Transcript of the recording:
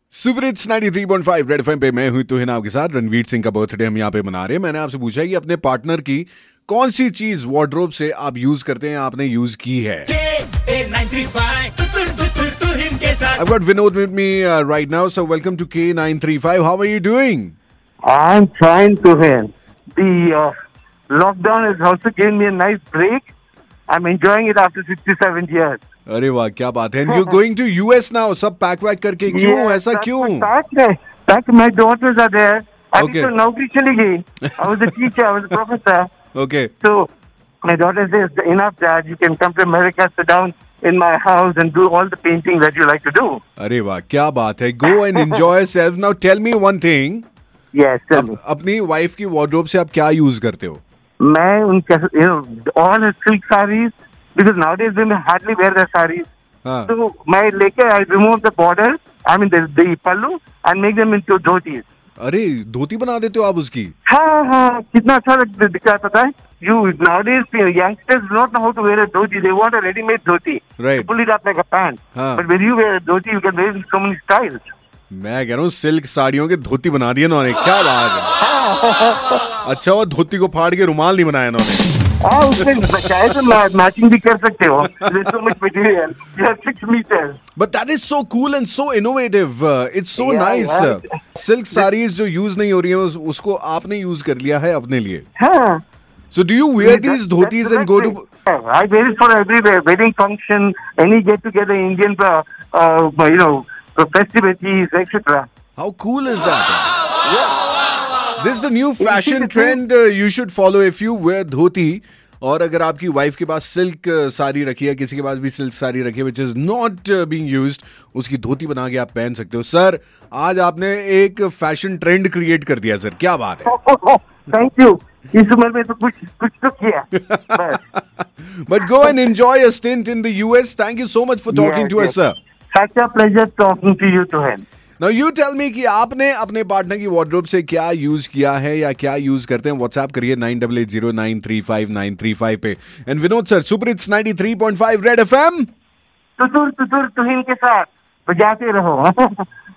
Super hits 93.5 red FM पे मैं हूं तुहिन आपके साथ। रणवीर सिंह का बर्थडे हम यहाँ पे मना रहे हैं। मैंने आपसे पूछा है कि अपने पार्टनर की कौन सी चीज वार्डरोब से आप यूज करते हैं, आपने यूज की है। I've got Vinod with me right now, so welcome to K935. How are you doing? I'm fine, Tuhin. The lockdown has also given me a nice break. I'm enjoying it after 67 years. अरे वाह, क्या बात है। And you're going to US now, सब pack वैक करके। क्यों ऐसा क्यों? Back, my daughters are there. Okay. अभी तो नौकरी चली गई. I was a teacher, I was a professor. Okay. So my daughter says, enough, Dad. You can come to America, sit down in my house and do all the painting that you like to do. अरे वाह, क्या बात है। Go and enjoy yourself. Now tell me one thing. Yes, tell me. अपनी wife की wardrobe से आप क्या यूज करते हो? मैं उनके, all her silk sarees, because nowadays women hardly wear their sarees. हाँ. So मैं लेके I remove the borders, I mean the pallu, and make them into dhotis. अरे धोती बना देते हो आप उसकी? हाँ, कितना अच्छा दिखता पता है? You nowadays youngsters do not know how to wear a dhoti. They want a ready-made dhoti. Right. To pull it up like a pant. हाँ. But when you wear a dhoti, you can wear it in so many styles. मैं कह रहा हूँ silk साड़ियों के धोती बना दिए इन्होंने। क्या बात है। अच्छा वो धोती को फाड़ के रुमाल नहीं बनाया इन्होंने। उसमें चाहे तो मैचिंग भी कर सकते हो। There's so much material. You have 6 meters. But that is so cool and so innovative. It's so nice. Silk saris जो यूज नहीं हो रही है उसको आपने यूज कर लिया है अपने लिए। हाँ. So do you wear these dhotis and go to? I wear it for every wedding function, any get together, Indian, festivities, etc. How cool is that? This is the new fashion trend. You should follow if you wear dhoti. और अगर आपकी wife के पास silk sari रखी है, किसी के पास भी silk sari रखी है which is not being used, उसकी धोती बना के आप पहन सकते हो। सर आज आपने एक फैशन ट्रेंड क्रिएट कर दिया सर, क्या बात है। Thank you. इस उम्र में तो कुछ तो किया। But go and enjoy a stint in the US. Thank you so much for talking to us, sir. Such a pleasure talking to you, Tuhin. Now you tell me कि आपने अपने पार्टनर की वार्डरोब से क्या use किया है या क्या यूज करते हैं। व्हाट्सएप करिए 980935935935 पे। And Vinod sir, super hits 93.5 red FM. तुतुर तुहिन के साथ बजाते रहो।